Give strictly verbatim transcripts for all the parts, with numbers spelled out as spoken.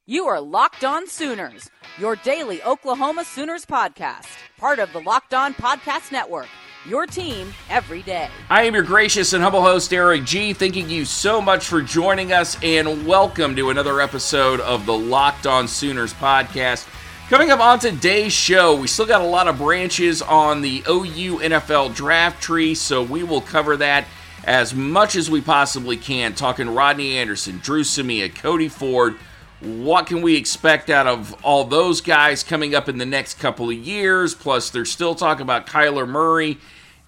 You are Locked On Sooners, your daily Oklahoma Sooners podcast, part of the Locked On Podcast Network, your team every day. I am your gracious and humble host, Eric G. Thanking you so much for joining us, and welcome to another episode of the Locked On Sooners podcast. Coming up on today's show, we still got a lot of branches on the O U N F L draft tree, so we will cover that as much as we possibly can, talking Rodney Anderson, Dru Samia, Cody Ford. What can we expect out of all those guys coming up in the next couple of years? Plus, they're still talking about Kyler Murray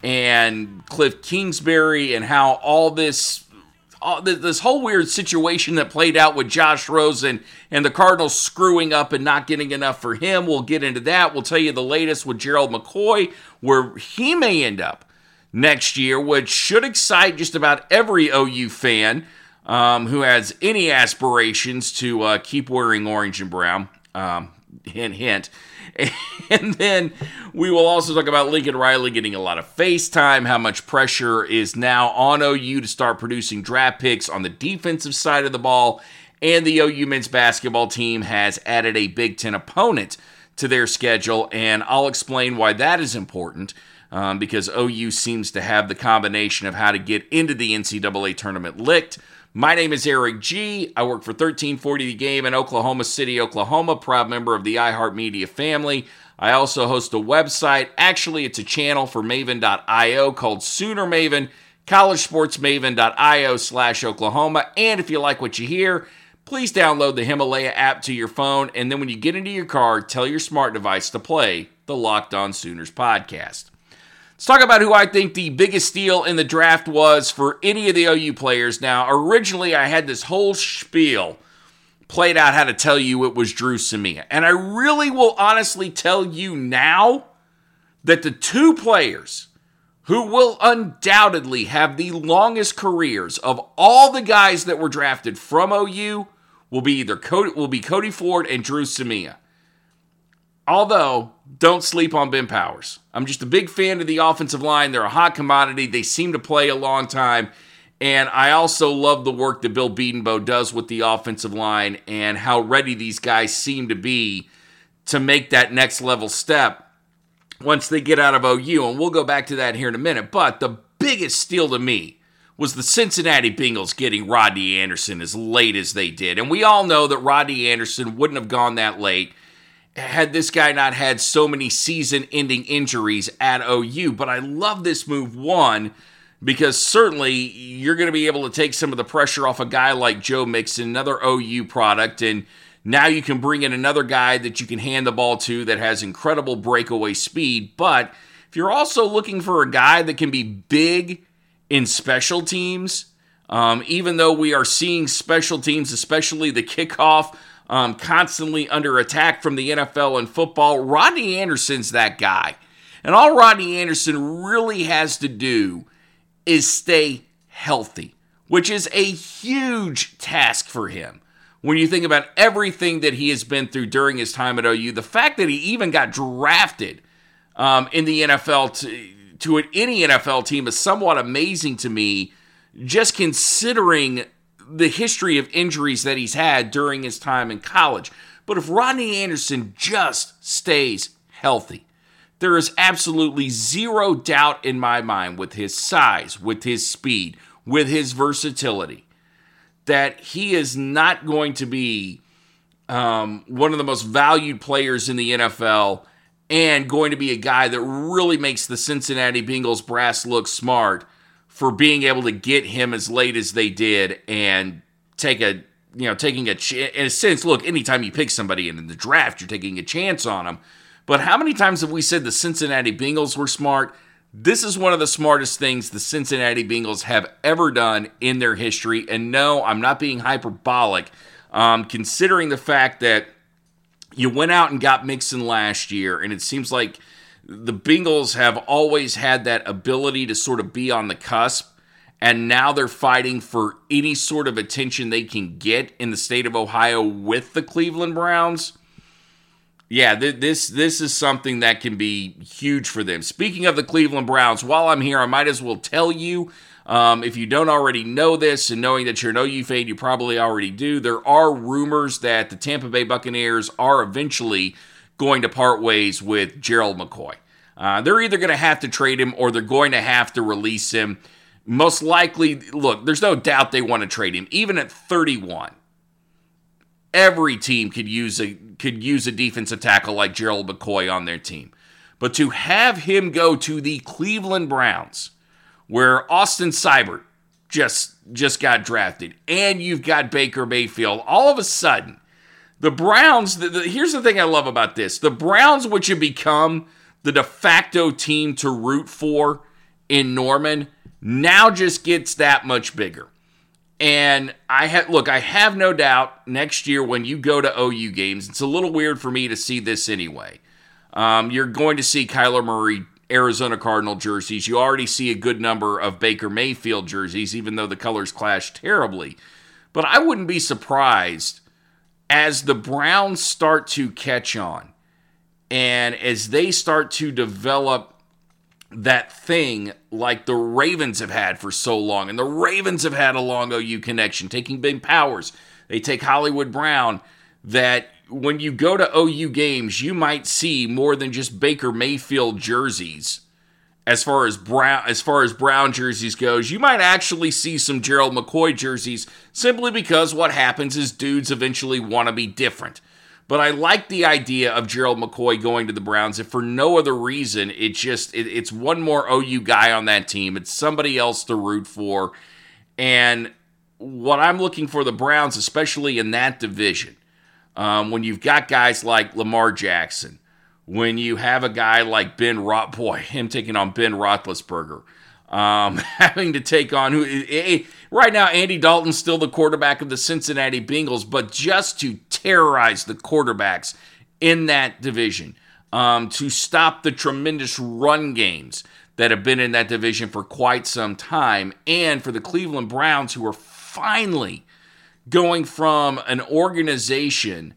and Cliff Kingsbury and how all this all this whole weird situation that played out with Josh Rosen and the Cardinals screwing up and not getting enough for him. We'll get into that. We'll tell you the latest with Gerald McCoy, where he may end up next year, which should excite just about every O U fan um, who has any aspirations to uh, keep wearing orange and brown. Um, hint, hint. And then we will also talk about Lincoln Riley getting a lot of FaceTime, how much pressure is now on O U to start producing draft picks on the defensive side of the ball, and the O U men's basketball team has added a Big Ten opponent to their schedule, and I'll explain why that is important. Um, because O U seems to have the combination of how to get into the N C double A tournament licked. My name is Eric G. I work for thirteen forty The Game in Oklahoma City, Oklahoma, proud member of the iHeartMedia family. I also host a website. Actually, it's a channel for Maven dot io called Sooner Maven, college sports maven dot io slash Oklahoma. And if you like what you hear, please download the Himalaya app to your phone. And then when you get into your car, tell your smart device to play the Locked On Sooners podcast. Let's talk about who I think the biggest steal in the draft was for any of the O U players. Now, originally I had this whole spiel played out how to tell you it was Dru Samia. And I really will honestly tell you now that the two players who will undoubtedly have the longest careers of all the guys that were drafted from O U will be either Cody, will be Cody Ford and Dru Samia. Although, don't sleep on Ben Powers. I'm just a big fan of the offensive line. They're a hot commodity. They seem to play a long time. And I also love the work that Bill Bedenbaugh does with the offensive line and how ready these guys seem to be to make that next level step once they get out of O U. And we'll go back to that here in a minute. But the biggest steal to me was the Cincinnati Bengals getting Rodney Anderson as late as they did. And we all know that Rodney Anderson wouldn't have gone that late had this guy not had so many season-ending injuries at O U. But I love this move, one, because certainly you're going to be able to take some of the pressure off a guy like Joe Mixon, another O U product, and now you can bring in another guy that you can hand the ball to that has incredible breakaway speed. But if you're also looking for a guy that can be big in special teams, um, even though we are seeing special teams, especially the kickoff, Um, constantly under attack from the N F L and football, Rodney Anderson's that guy. And all Rodney Anderson really has to do is stay healthy, which is a huge task for him. When you think about everything that he has been through during his time at O U, the fact that he even got drafted um, in the N F L to, to any N F L team is somewhat amazing to me, just considering the history of injuries that he's had during his time in college. But if Rodney Anderson just stays healthy, there is absolutely zero doubt in my mind with his size, with his speed, with his versatility, that he is not going to be um, one of the most valued players in the N F L and going to be a guy that really makes the Cincinnati Bengals brass look smart for being able to get him as late as they did and take a, you know, taking a, ch- in a sense, look, anytime you pick somebody in the draft, you're taking a chance on them. But how many times have we said the Cincinnati Bengals were smart? This is one of the smartest things the Cincinnati Bengals have ever done in their history. And no, I'm not being hyperbolic, um, considering the fact that you went out and got Mixon last year, and it seems like the Bengals have always had that ability to sort of be on the cusp, and now they're fighting for any sort of attention they can get in the state of Ohio with the Cleveland Browns. Yeah, th- this this is something that can be huge for them. Speaking of the Cleveland Browns, while I'm here, I might as well tell you, um, if you don't already know this, and knowing that you're an O U fan, you probably already do, there are rumors that the Tampa Bay Buccaneers are eventually going to part ways with Gerald McCoy. Uh, they're either going to have to trade him or they're going to have to release him. Most likely, look, there's no doubt they want to trade him. Even at thirty-one, every team could use a could use a defensive tackle like Gerald McCoy on their team. But to have him go to the Cleveland Browns, where Austin Seibert just, just got drafted, and you've got Baker Mayfield, all of a sudden, the Browns, the, the, here's the thing I love about this. The Browns, which have become the de facto team to root for in Norman, now just gets that much bigger. And I have look, I have no doubt next year when you go to O U games, it's a little weird for me to see this anyway. Um, you're going to see Kyler Murray, Arizona Cardinal jerseys. You already see a good number of Baker Mayfield jerseys, even though the colors clash terribly. But I wouldn't be surprised as the Browns start to catch on and as they start to develop that thing like the Ravens have had for so long. And the Ravens have had a long O U connection, taking big powers. They take Hollywood Brown, that when you go to O U games, you might see more than just Baker Mayfield jerseys. As far as Brown, as far as Brown jerseys goes, you might actually see some Gerald McCoy jerseys simply because what happens is dudes eventually want to be different. But I like the idea of Gerald McCoy going to the Browns. If for no other reason, it just it, it's one more O U guy on that team. It's somebody else to root for. And what I'm looking for the Browns, especially in that division, um, when you've got guys like Lamar Jackson, when you have a guy like Ben Rot, boy, him taking on Ben Roethlisberger, um, having to take on who right now Andy Dalton's still the quarterback of the Cincinnati Bengals, but just to terrorize the quarterbacks in that division, um, to stop the tremendous run games that have been in that division for quite some time, and for the Cleveland Browns, who are finally going from an organization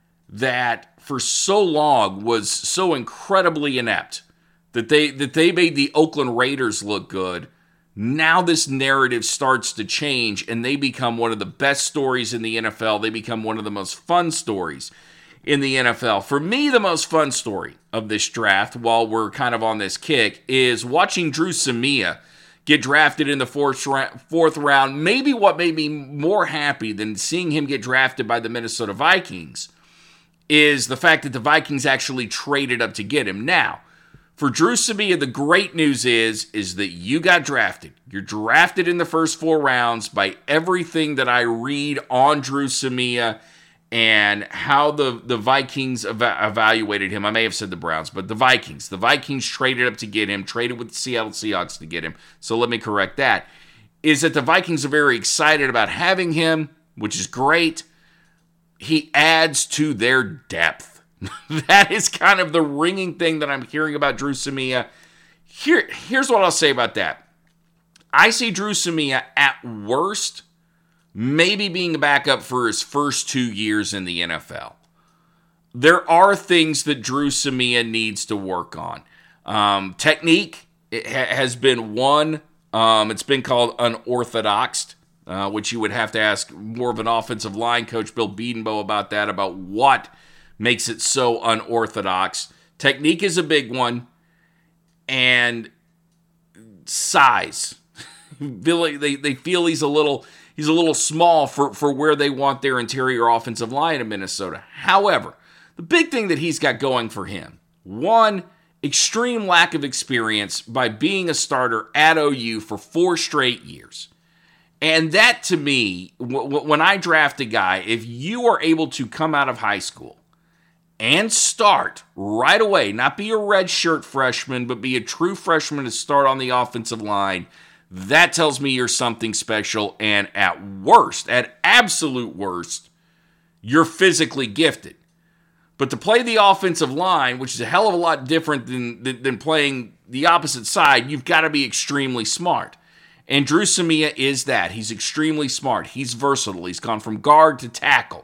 that for so long was so incredibly inept that they that they made the Oakland Raiders look good. Now this narrative starts to change, and they become one of the best stories in the N F L. They become one of the most fun stories in the N F L. For me, the most fun story of this draft, while we're kind of on this kick, is watching Drew Samia get drafted in the fourth, fourth round. Maybe what made me more happy than seeing him get drafted by the Minnesota Vikings is the fact that the Vikings actually traded up to get him. Now, for Drew Samia, the great news is, is that you got drafted. You're drafted in the first four rounds. By everything that I read on Drew Samia and how the, the Vikings ev- evaluated him, I may have said the Browns, but the Vikings. The Vikings traded up to get him, traded with the Seattle Seahawks to get him. So let me correct that. Is that the Vikings are very excited about having him, which is great. He adds to their depth. That is kind of the ringing thing that I'm hearing about Drew Samia. Here, here's what I'll say about that. I see Drew Samia at worst maybe being a backup for his first two years in the N F L. There are things that Drew Samia needs to work on. Um, technique it ha- has been one. Um, it's been called unorthodox, uh, which you would have to ask more of an offensive line coach, Bill Bedenbaugh, about that, about what makes it so unorthodox. Technique is a big one. And size. they, they feel he's a little he's a little small for, for where they want their interior offensive line in Minnesota. However, the big thing that he's got going for him, one, extreme lack of experience by being a starter at O U for four straight years. And that, to me, w- w- when I draft a guy, if you are able to come out of high school and start right away, not be a redshirt freshman, but be a true freshman to start on the offensive line, that tells me you're something special. And at worst, at absolute worst, you're physically gifted. But to play the offensive line, which is a hell of a lot different than, than, than playing the opposite side, you've got to be extremely smart. And Drew Samia is that. He's extremely smart. He's versatile. He's gone from guard to tackle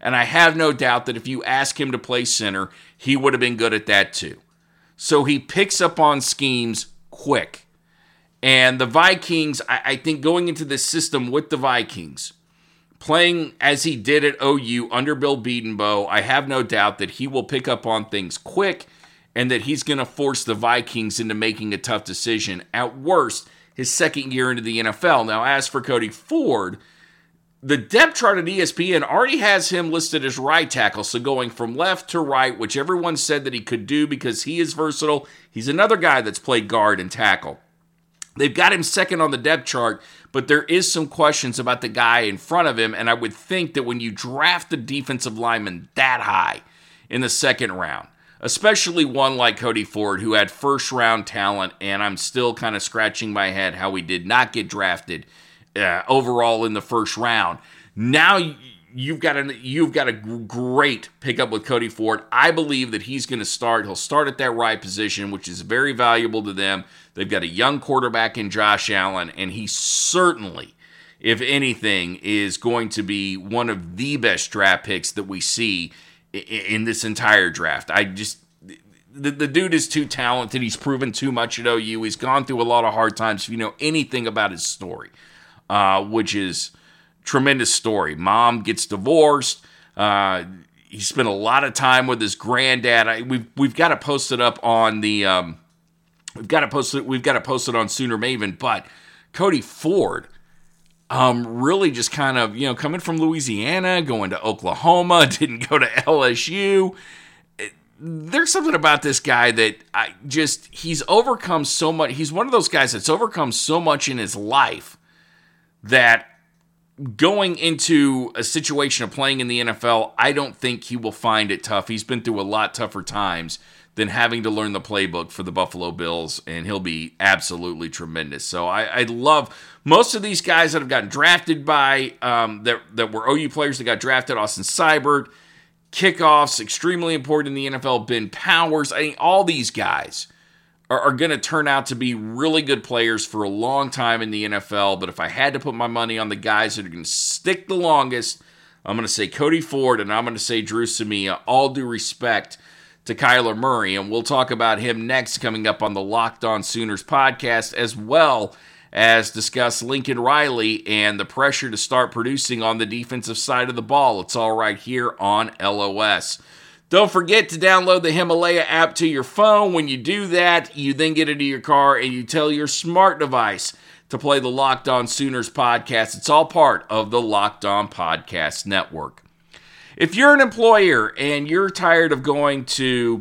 And I have no doubt that if you ask him to play center, he would have been good at that too. So he picks up on schemes quick. And the Vikings, I, I think going into this system with the Vikings, playing as he did at O U under Bill Bedenbaugh, I have no doubt that he will pick up on things quick and that he's going to force the Vikings into making a tough decision. At worst, his second year into the N F L. Now, as for Cody Ford, the depth chart at E S P N already has him listed as right tackle, so going from left to right, which everyone said that he could do because he is versatile. He's another guy that's played guard and tackle. They've got him second on the depth chart, but there is some questions about the guy in front of him, and I would think that when you draft a defensive lineman that high in the second round, especially one like Cody Ford, who had first-round talent, and I'm still kind of scratching my head how he did not get drafted uh, overall in the first round. Now you've got a you've got a great pickup with Cody Ford. I believe that he's going to start. He'll start at that right position, which is very valuable to them. They've got a young quarterback in Josh Allen, and he certainly, if anything, is going to be one of the best draft picks that we see in this entire draft. I just, the, the dude is too talented. He's proven too much at O U. He's gone through a lot of hard times. If you know anything about his story, uh, which is tremendous story. Mom gets divorced. Uh, he spent a lot of time with his granddad. I, we've we've got to post it up on the. Um, we've got to post it. We've got to post it on Sooner Maven. But Cody Ford. Um, really just kind of, you know, coming from Louisiana, going to Oklahoma, didn't go to L S U. There's something about this guy that I just, he's overcome so much. He's one of those guys that's overcome so much in his life that going into a situation of playing in the N F L, I don't think he will find it tough. He's been through a lot tougher times than having to learn the playbook for the Buffalo Bills, and he'll be absolutely tremendous. So I, I love most of these guys that have gotten drafted by, um, that, that were O U players that got drafted, Austin Seibert, kickoffs, extremely important in the N F L, Ben Powers. I mean, all these guys are, are going to turn out to be really good players for a long time in the N F L, but if I had to put my money on the guys that are going to stick the longest, I'm going to say Cody Ford, and I'm going to say Drew Samia, all due respect to Kyler Murray, and we'll talk about him next coming up on the Locked On Sooners podcast, as well as discuss Lincoln Riley and the pressure to start producing on the defensive side of the ball. It's all right here on L O S. Don't forget to download the Himalaya app to your phone. When you do that, you then get into your car and you tell your smart device to play the Locked On Sooners podcast. It's all part of the Locked On Podcast Network. If you're an employer and you're tired of going to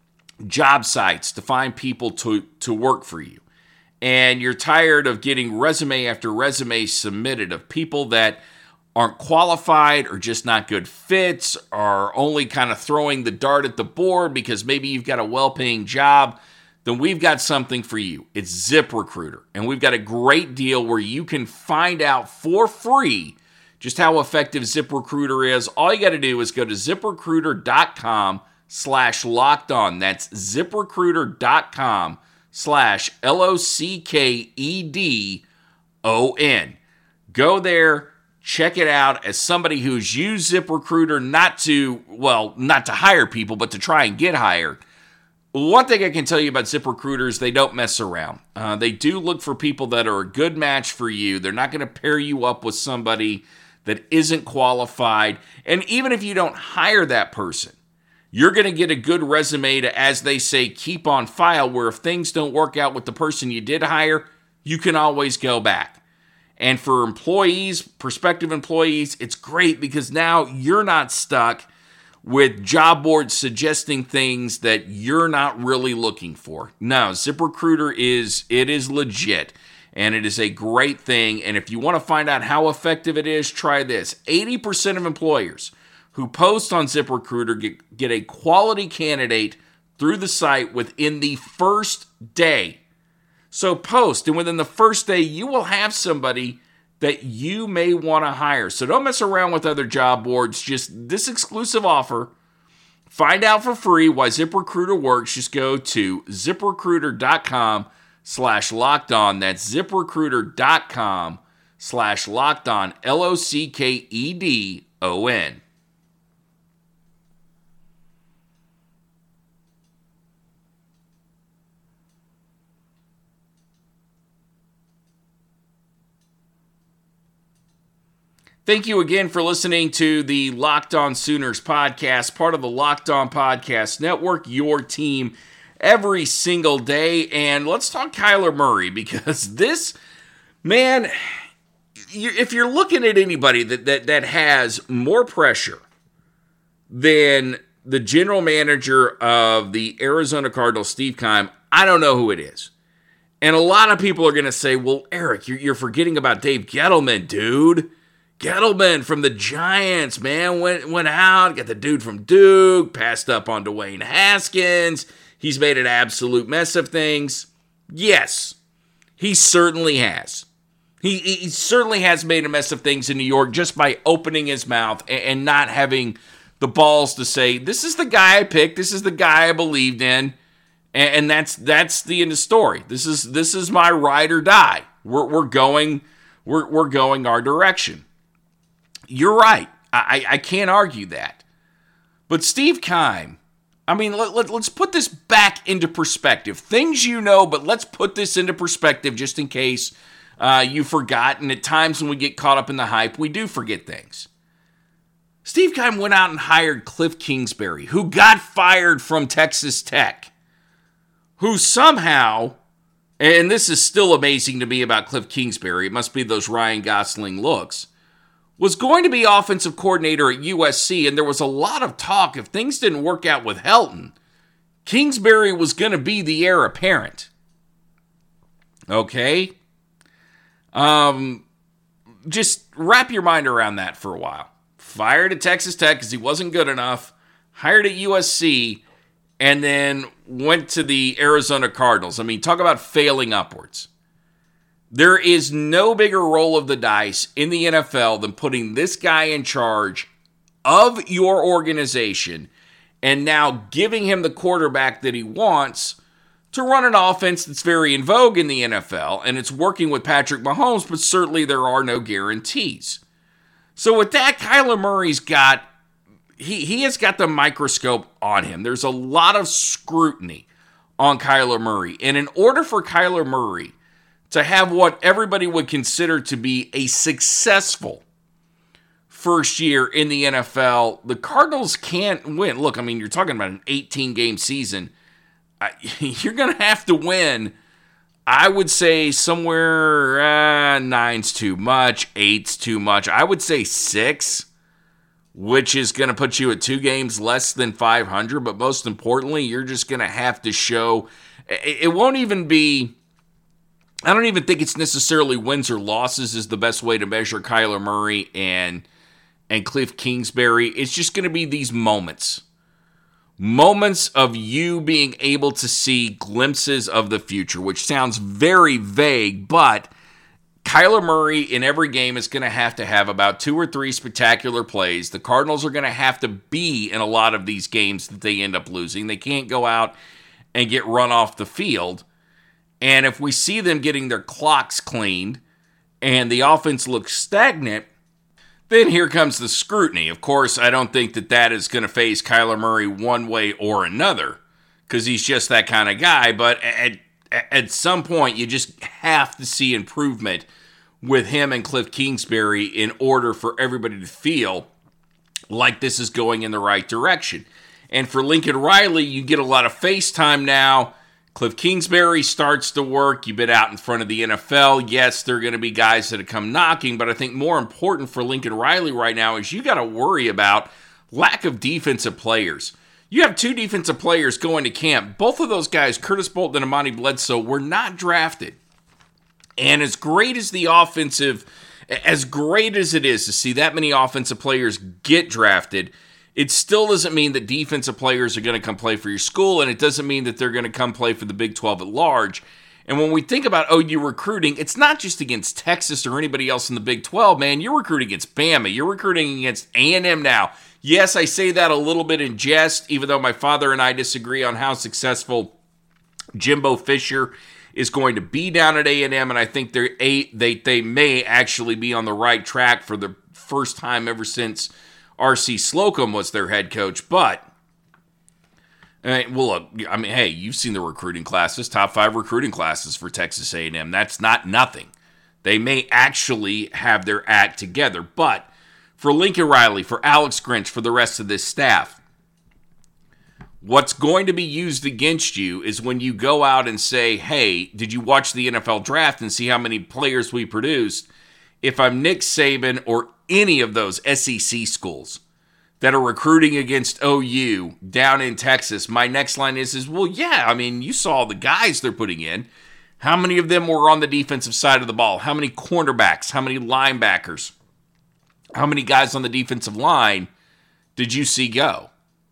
job sites to find people to, to work for you, and you're tired of getting resume after resume submitted of people that aren't qualified or just not good fits, or only kind of throwing the dart at the board because maybe you've got a well-paying job, then we've got something for you. It's ZipRecruiter, and we've got a great deal where you can find out for free just how effective ZipRecruiter is. All you got to do is go to ZipRecruiter.com slash locked on. That's ZipRecruiter.com slash L O C K E D O N. Go there, check it out. As somebody who's used ZipRecruiter not to, well, not to hire people, but to try and get hired, one thing I can tell you about ZipRecruiter is they don't mess around. Uh, they do look for people that are a good match for you. They're not going to pair you up with somebody that isn't qualified. And even if you don't hire that person, you're going to get a good resume to, as they say, keep on file, where if things don't work out with the person you did hire, you can always go back. And for employees, prospective employees, it's great because now you're not stuck with job boards suggesting things that you're not really looking for. No, ZipRecruiter is, it is legit. And it is a great thing. And if you want to find out how effective it is, try this. eighty percent of employers who post on ZipRecruiter get, get a quality candidate through the site within the first day. So post, and within the first day, you will have somebody that you may want to hire. So don't mess around with other job boards. Just this exclusive offer. Find out for free why ZipRecruiter works. Just go to ZipRecruiter.com slash locked on. That's ZipRecruiter.com slash locked on. L O C K E D O N. Thank you again for listening to the Locked On Sooners podcast, part of the Locked On Podcast Network, your team every single day. And let's talk Kyler Murray, because this, man, if you're looking at anybody that, that, that has more pressure than the general manager of the Arizona Cardinals, Steve Keim, I don't know who it is. And a lot of people are going to say, well, Eric, you're, you're forgetting about Dave Gettleman, dude. Gettleman from the Giants, man, went went out, got the dude from Duke, passed up on Dwayne Haskins. He's made an absolute mess of things. Yes, he certainly has. He, he certainly has made a mess of things in New York just by opening his mouth and, and not having the balls to say, this is the guy I picked, this is the guy I believed in, and, and that's that's the end of the story. This is this is my ride or die. We're we're going we're we're going our direction. You're right. I, I can't argue that. But Steve Keim, I mean, let, let, let's put this back into perspective. Things you know, but let's put this into perspective just in case uh, you forgot. And at times when we get caught up in the hype, we do forget things. Steve Keim went out and hired Cliff Kingsbury, who got fired from Texas Tech, who somehow, and this is still amazing to me about Cliff Kingsbury, it must be those Ryan Gosling looks, was going to be offensive coordinator at U S C, and there was a lot of talk if things didn't work out with Helton, Kingsbury was going to be the heir apparent. Okay? Um, just wrap your mind around that for a while. Fired at Texas Tech because he wasn't good enough, hired at U S C, and then went to the Arizona Cardinals. I mean, talk about failing upwards. There is no bigger roll of the dice in the N F L than putting this guy in charge of your organization and now giving him the quarterback that he wants to run an offense that's very in vogue in the N F L, and it's working with Patrick Mahomes, but certainly there are no guarantees. So with that, Kyler Murray's got, he, he has got the microscope on him. There's a lot of scrutiny on Kyler Murray, and in order for Kyler Murray to have what everybody would consider to be a successful first year in the N F L, the Cardinals can't win. Look, I mean, you're talking about an eighteen-game season. You're going to have to win, I would say, somewhere, uh, nine's too much, eight's too much. I would say six, which is going to put you at two games less than five hundred. But most importantly, you're just going to have to show, it won't even be, I don't even think it's necessarily wins or losses is the best way to measure Kyler Murray and and Cliff Kingsbury. It's just going to be these moments. Moments of you being able to see glimpses of the future, which sounds very vague, but Kyler Murray in every game is going to have to have about two or three spectacular plays. The Cardinals are going to have to be in a lot of these games that they end up losing. They can't go out and get run off the field. And if we see them getting their clocks cleaned and the offense looks stagnant, then here comes the scrutiny. Of course, I don't think that that is going to faze Kyler Murray one way or another because he's just that kind of guy. But at, at some point, you just have to see improvement with him and Cliff Kingsbury in order for everybody to feel like this is going in the right direction. And for Lincoln Riley, you get a lot of face time now. Cliff Kingsbury starts to work. You've been out in front of the N F L. Yes, there are going to be guys that have come knocking, but I think more important for Lincoln Riley right now is you got to worry about lack of defensive players. You have two defensive players going to camp. Both of those guys, Curtis Bolton and Amani Bledsoe, were not drafted. And as great as the offensive, as great as it is to see that many offensive players get drafted, it still doesn't mean that defensive players are going to come play for your school, and it doesn't mean that they're going to come play for the Big twelve at large. And when we think about O U recruiting, it's not just against Texas or anybody else in the Big twelve, man. You're recruiting against Bama. You're recruiting against A and M now. Yes, I say that a little bit in jest, even though my father and I disagree on how successful Jimbo Fisher is going to be down at A and M, and I think they're a, they, they may actually be on the right track for the first time ever since R C Slocum was their head coach. But, I mean, well, look, I mean, hey, you've seen the recruiting classes, top five recruiting classes for Texas A and M. That's not nothing. They may actually have their act together, but for Lincoln Riley, for Alex Grinch, for the rest of this staff. What's going to be used against you is when you go out and say, hey, did you watch the N F L draft and see how many players we produced? If I'm Nick Saban or any of those S E C schools that are recruiting against O U down in Texas, my next line is, is, well, yeah, I mean, you saw the guys they're putting in. How many of them were on the defensive side of the ball? How many cornerbacks? How many linebackers? How many guys on the defensive line did you see go?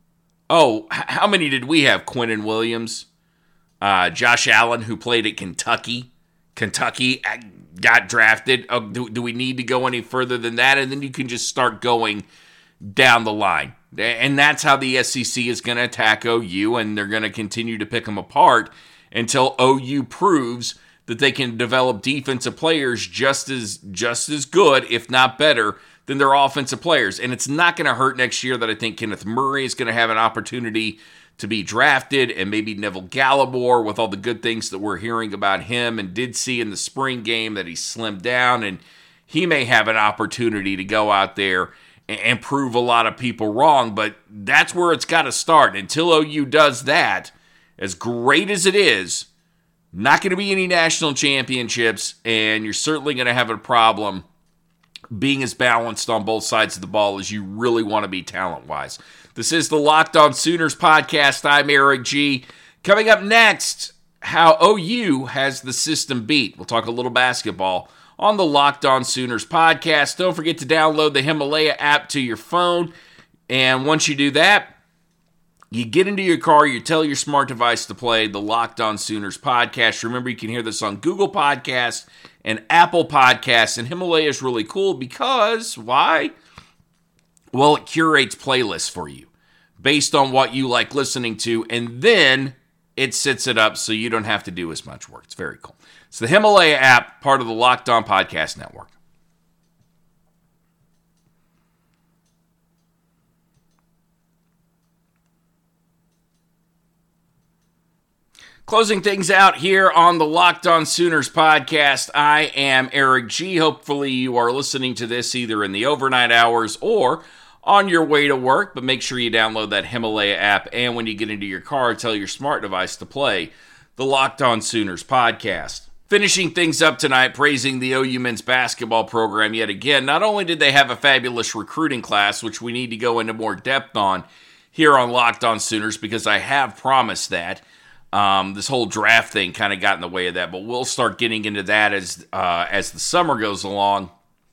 Oh, how many did we have? Quinnen Williams, uh, Josh Allen, who played at Kentucky. Kentucky got drafted. Oh, do, do we need to go any further than that? And then you can just start going down the line. And that's how the S E C is going to attack O U, and they're going to continue to pick them apart until O U proves that they can develop defensive players just as just as good, if not better, than their offensive players. And it's not going to hurt next year that I think Kenneth Murray is going to have an opportunity to be drafted, and maybe Neville Gallimore, with all the good things that we're hearing about him and did see in the spring game that he slimmed down, and he may have an opportunity to go out there and prove a lot of people wrong. But that's where it's got to start. Until O U does that, as great as it is, not going to be any national championships, and you're certainly going to have a problem being as balanced on both sides of the ball as you really want to be talent-wise. This is the Locked On Sooners podcast. I'm Eric G. Coming up next, how O U has the system beat. We'll talk a little basketball on the Locked On Sooners podcast. Don't forget to download the Himalaya app to your phone, and once you do that, you get into your car, you tell your smart device to play the Locked On Sooners podcast. Remember, you can hear this on Google Podcasts and Apple Podcasts, and Himalaya is really cool because, why? Well, it curates playlists for you based on what you like listening to, and then it sets it up so you don't have to do as much work. It's very cool. It's the Himalaya app, part of the Locked On Podcast Network. Closing things out here on the Locked On Sooners podcast, I am Eric G. Hopefully you are listening to this either in the overnight hours or on your way to work, but make sure you download that Himalaya app, and when you get into your car, tell your smart device to play the Locked On Sooners podcast. Finishing things up tonight, praising the O U men's basketball program yet again. Not only did they have a fabulous recruiting class, which we need to go into more depth on here on Locked On Sooners, because I have promised that. Um, this whole draft thing kind of got in the way of that, but we'll start getting into that as uh, as the summer goes along,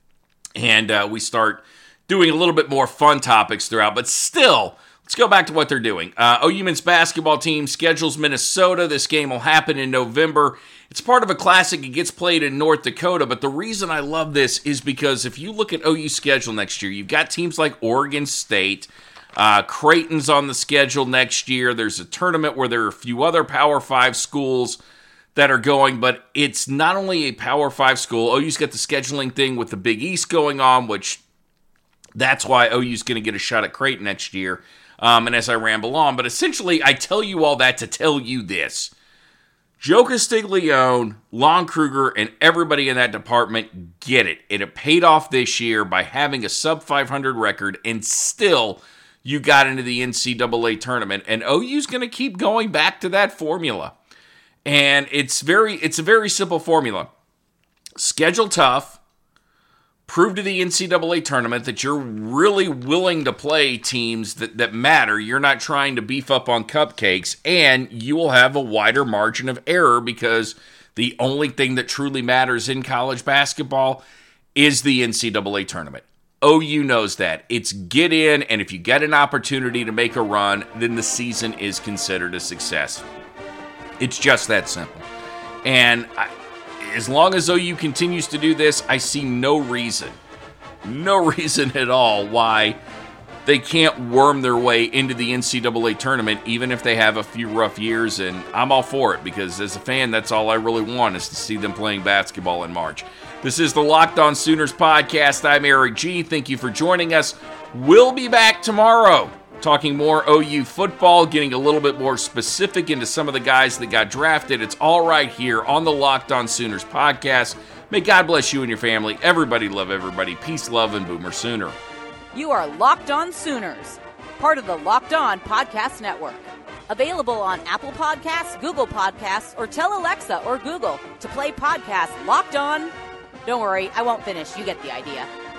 and uh, we start doing a little bit more fun topics throughout. But still, let's go back to what they're doing. Uh, O U men's basketball team schedules Minnesota. This game will happen in November. It's part of a classic. It gets played in North Dakota, but the reason I love this is because if you look at O U's schedule next year, you've got teams like Oregon State. Uh, Creighton's on the schedule next year. There's a tournament where there are a few other Power Five schools that are going, but it's not only a Power Five school. O U's got the scheduling thing with the Big East going on, which that's why O U's going to get a shot at Creighton next year. Um, and as I ramble on, but essentially I tell you all that to tell you this. Joe Castiglione, Lon Kruger, and everybody in that department get it. It paid off this year by having a sub five hundred record, and still you got into the N C double A tournament, and O U's going to keep going back to that formula. And it's very, it's a very simple formula. Schedule tough, prove to the N C double A tournament that you're really willing to play teams that, that matter. You're not trying to beef up on cupcakes, and you will have a wider margin of error because the only thing that truly matters in college basketball is the N C double A tournament. O U knows that. It's get in, and if you get an opportunity to make a run, then the season is considered a success. It's just that simple. And I, as long as O U continues to do this, I see no reason, no reason at all why they can't worm their way into the N C double A tournament, even if they have a few rough years, and I'm all for it, because as a fan, that's all I really want, is to see them playing basketball in March. This is the Locked On Sooners podcast. I'm Eric G. Thank you for joining us. We'll be back tomorrow talking more O U football, getting a little bit more specific into some of the guys that got drafted. It's all right here on the Locked On Sooners podcast. May God bless you and your family. Everybody love everybody. Peace, love, and Boomer Sooner. You are Locked On Sooners, part of the Locked On Podcast Network. Available on Apple Podcasts, Google Podcasts, or tell Alexa or Google to play podcast Locked On. Don't worry, I won't finish. You get the idea.